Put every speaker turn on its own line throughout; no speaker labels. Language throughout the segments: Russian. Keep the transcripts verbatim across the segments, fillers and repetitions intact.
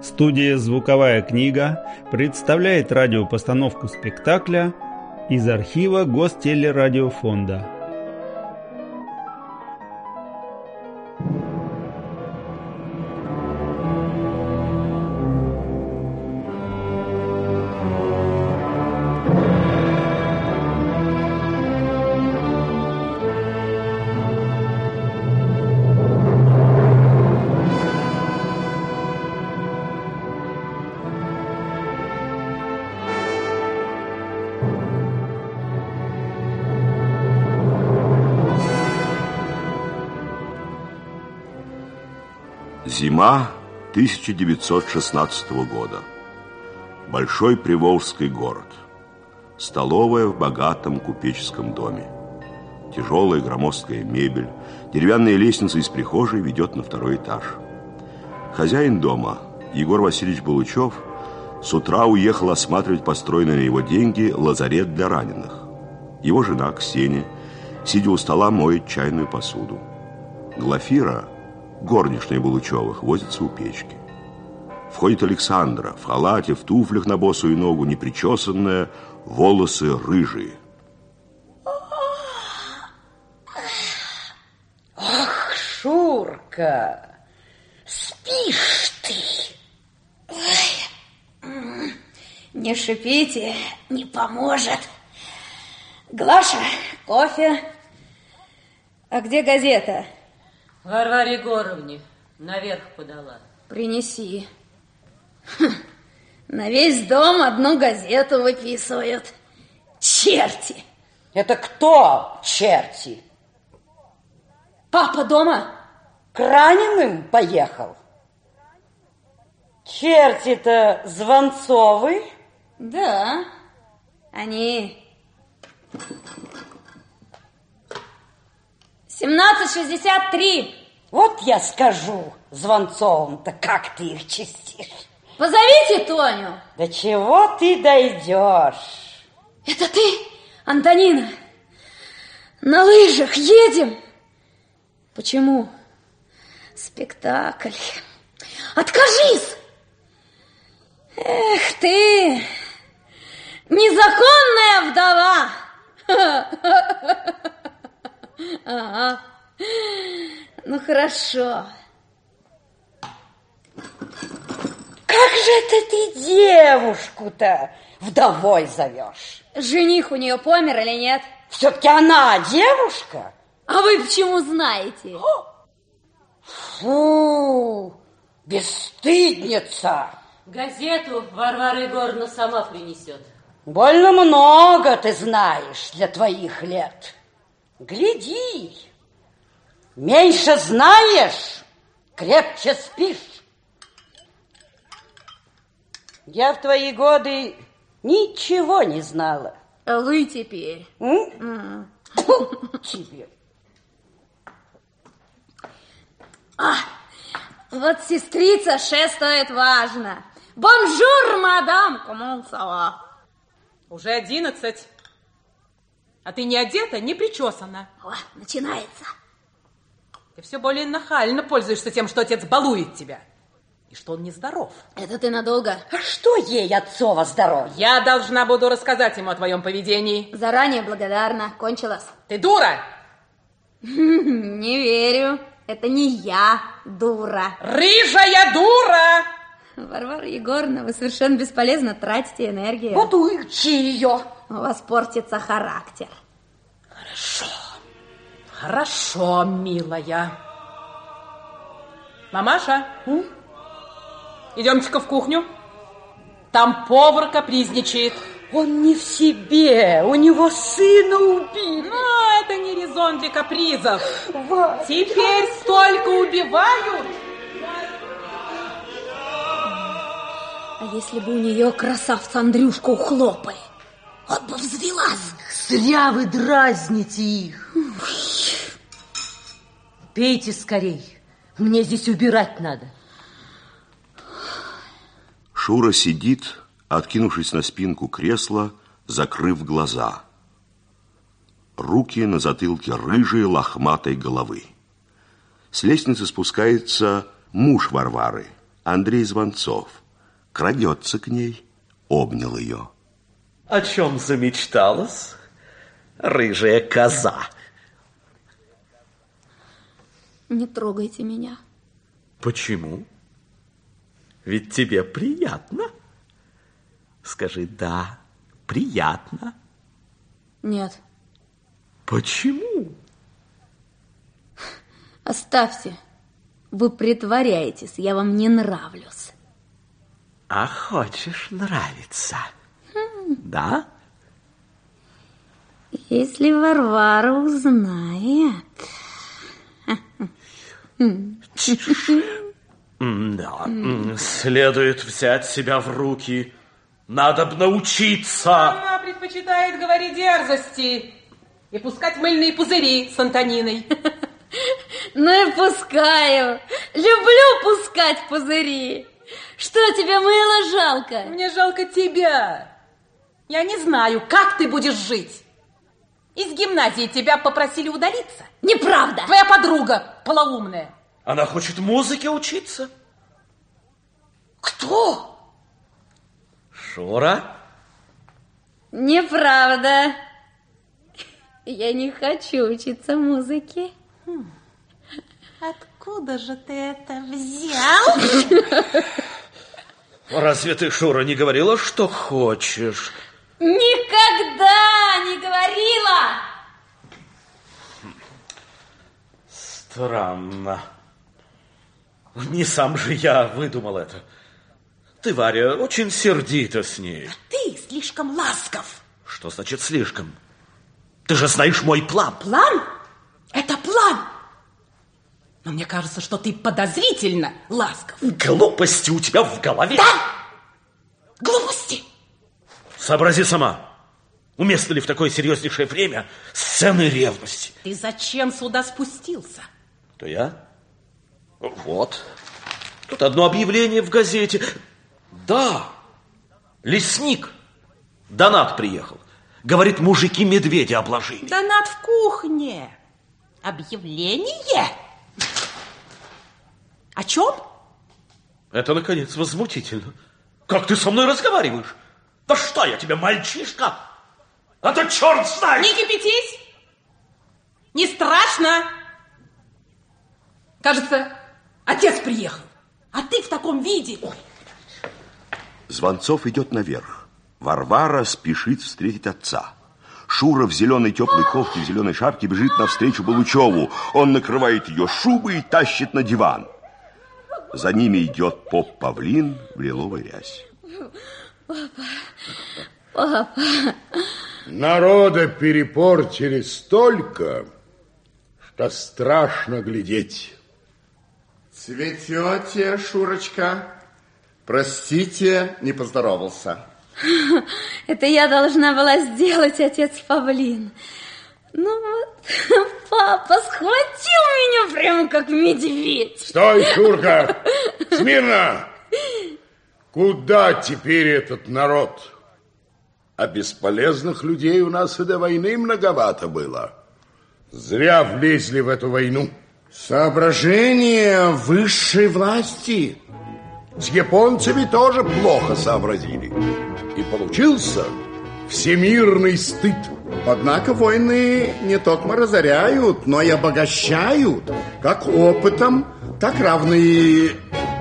Студия «Звуковая книга» представляет радиопостановку спектакля из архива Гостелерадиофонда.
Зима тысяча девятьсот шестнадцатого года. Большой приволжский город. Столовая в богатом купеческом доме. Тяжелая громоздкая мебель. Деревянная лестница из прихожей ведет на второй этаж. Хозяин дома, Егор Васильевич Булычев, с утра уехал осматривать построенный на его деньги лазарет для раненых. Его жена Ксения, сидя у стола, моет чайную посуду. Глафира, горничная Булычевых, возится у печки. Входит Александра в халате, в туфлях на босую ногу, непричесанная, волосы рыжие.
Ох, Шурка, спишь ты? Ой. Не шипите, не поможет. Глаша, кофе. А где газета?
Варваре Егоровне наверх подала.
Принеси. Хм, на весь дом одну газету выписывают. Черти!
Это кто черти?
Папа дома?
К раненым поехал? Черти-то Звонцовы?
Да, они... семнадцать шестьдесят три.
Вот я скажу Звонцовым-то, как ты их чистишь.
Позовите Тоню.
До чего ты дойдешь?
Это ты, Антонина? На лыжах едем? Почему? Спектакль. Откажись! Эх ты, незаконная вдова! Ага. Ну, хорошо.
Как же это ты девушку-то вдовой зовешь?
Жених у нее помер или нет?
Все-таки она девушка?
А вы почему знаете?
Фу, бесстыдница.
Газету Варвара Егоровна сама принесет.
Больно много ты знаешь для твоих лет. Гляди, меньше знаешь, крепче спишь. Я в твои годы ничего не знала.
А вы теперь?
М? Фу, тебе.
А, вот сестрица шествует важно. Бонжур, мадам, comment ça va?
Уже одиннадцать. А ты не одета, не причесана.
О, начинается.
Ты все более нахально пользуешься тем, что отец балует тебя. И что он нездоров.
Это ты надолго?
А что ей отцово здоровье?
Я должна буду рассказать ему о твоем поведении.
Заранее благодарна. Кончилось.
Ты дура!
Не верю. Это не я, дура.
Рыжая дура!
Варвара Егоровна, вы совершенно бесполезно тратите энергию.
Вот учи ее.
У вас портится характер.
Хорошо. Хорошо, милая. Мамаша,
М?
идемте-ка в кухню. Там повар капризничает.
Он не в себе, у него сына убили.
Но это не резон для капризов.
Вася.
Теперь столько убивают.
А если бы у нее красавца Андрюшку ухлопали? Вот бы взвелась.
Зря вы дразните их. Пейте скорей. Мне здесь убирать надо.
Шура сидит, откинувшись на спинку кресла, закрыв глаза. Руки на затылке рыжей лохматой головы. С лестницы спускается муж Варвары, Андрей Звонцов крадется к ней, обнял ее.
О чем замечталась, рыжая коза?
Не трогайте меня.
Почему? Ведь тебе приятно. Скажи «да», приятно.
Нет.
Почему?
Оставьте. Вы притворяетесь, я вам не нравлюсь.
А хочешь нравиться? Хм. Да?
Если Варвара узнает...
Да, следует взять себя в руки. Надо б научиться.
Она предпочитает говорить дерзости и пускать мыльные пузыри с Антониной.
Ну и пускаю. Люблю пускать пузыри. Что, тебе мыло жалко?
Мне жалко тебя. Я не знаю, как ты будешь жить. Из гимназии тебя попросили удалиться.
Неправда.
Твоя подруга полоумная.
Она хочет музыке учиться.
Кто?
Шура?
Неправда. Я не хочу учиться музыке.
Хм. Откуда же ты это взял?
Разве ты, Шура, не говорила, что хочешь?
Никогда не говорила!
Странно. Не сам же я выдумал это. Ты, Варя, очень сердита с ней.
А ты слишком ласков.
Что значит слишком? Ты же знаешь мой план.
План? Это план. Но мне кажется, что ты подозрительно ласков.
Глупости у тебя в голове.
Да! Глупости.
Сообрази сама. Уместно ли в такое серьезнейшее время сцены ревности?
Ты зачем сюда спустился?
То я? Вот. Тут одно объявление в газете. Да, лесник. Донат приехал. Говорит, мужики медведя обложили.
Донат в кухне. Объявление? О чем?
Это, наконец, возмутительно. Как ты со мной разговариваешь? Да что я тебе, мальчишка? А то черт знает!
Не кипятись! Не страшно! Кажется, отец приехал. А ты в таком виде. Ой.
Звонцов идет наверх. Варвара спешит встретить отца. Шура в зеленой теплой кофте, в зеленой шапке бежит навстречу Балучеву. Он накрывает ее шубой и тащит на диван. За ними идет поп Павлин в лиловой рясе.
Папа, папа.
Народа перепортили столько, что страшно глядеть.
Цветете, Шурочка? Простите, не поздоровался.
Это я должна была сделать, отец Павлин. Ну вот, папа схватил меня прямо как медведь.
Стой, Шурка! Смирно! Куда теперь этот народ? А бесполезных людей у нас и до войны многовато было. Зря влезли в эту войну.
Соображение высшей власти.
С японцами тоже плохо сообразили. И получился всемирный стыд.
Однако войны не только разоряют, но и обогащают. Как опытом, так равно и...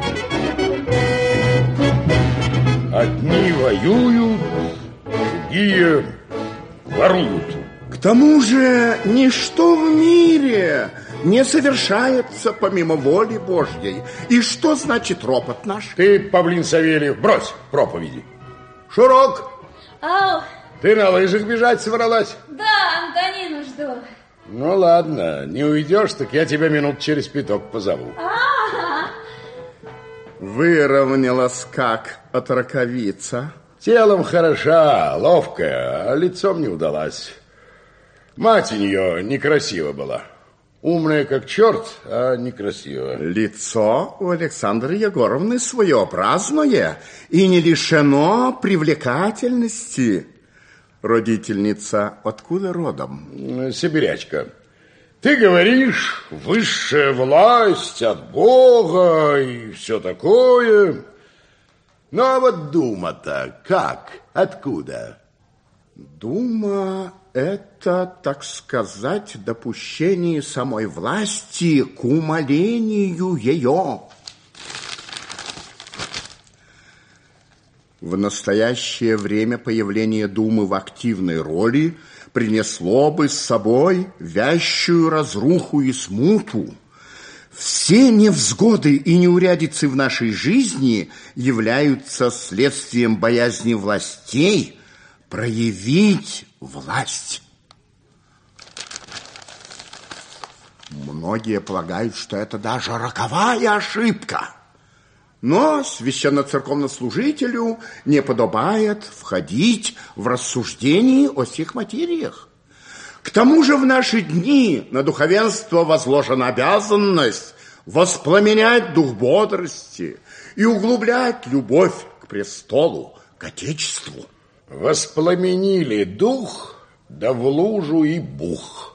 Одни воюют, другие воруют.
К тому же ничто в мире не совершается помимо воли Божьей. И что значит ропот наш?
Ты, Павлин Савельев, брось проповеди. Шурок,
Ау.
Ты на лыжах бежать собралась?
Да, Антонину жду.
Ну ладно, не уйдешь, так я тебя минут через пяток позову.
А-а-а.
Выровнялась как от раковица.
Телом хороша, ловкая, а лицом не удалась. Мать у нее некрасива была. Умная как черт, а некрасивая.
Лицо у Александры Егоровны своеобразное и не лишено привлекательности. Родительница откуда родом?
Сибирячка. Ты говоришь, высшая власть от Бога и все такое. Ну, а вот дума-то как? Откуда?
Дума – это, так сказать, допущение самой власти к умалению ее. В настоящее время появление Думы в активной роли принесло бы с собой вящую разруху и смуту. Все невзгоды и неурядицы в нашей жизни являются следствием боязни властей проявить власть. Многие полагают, что это даже роковая ошибка. Но священно-церковнослужителю не подобает входить в рассуждения о сих материях. К тому же в наши дни на духовенство возложена обязанность воспламенять дух бодрости и углублять любовь к престолу, к Отечеству.
Воспламенили дух, да в лужу и бух.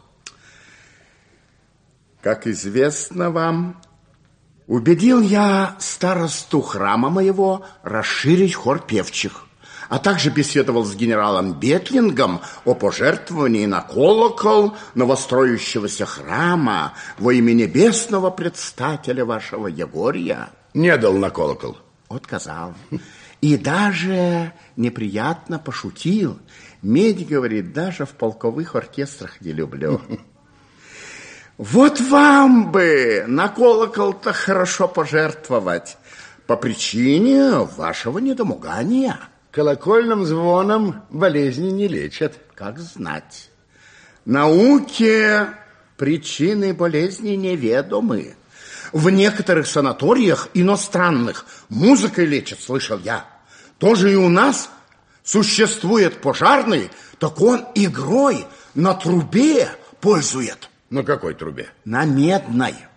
Как известно вам, убедил я старосту храма моего расширить хор певчих, а также беседовал с генералом Бетлингом о пожертвовании на колокол новостроящегося храма во имя небесного предстателя вашего Егория.
Не дал на колокол.
Отказал. И даже неприятно пошутил. Медь, говорит, даже в полковых оркестрах не люблю. Вот вам бы на колокол-то хорошо пожертвовать по причине вашего недомогания.
Колокольным звоном болезни не лечат.
Как знать. Науке причины болезни неведомы. В некоторых санаториях иностранных музыкой лечат, слышал я. Тоже и у нас существует пожарный, так он игрой на трубе пользует.
На какой трубе?
На медной.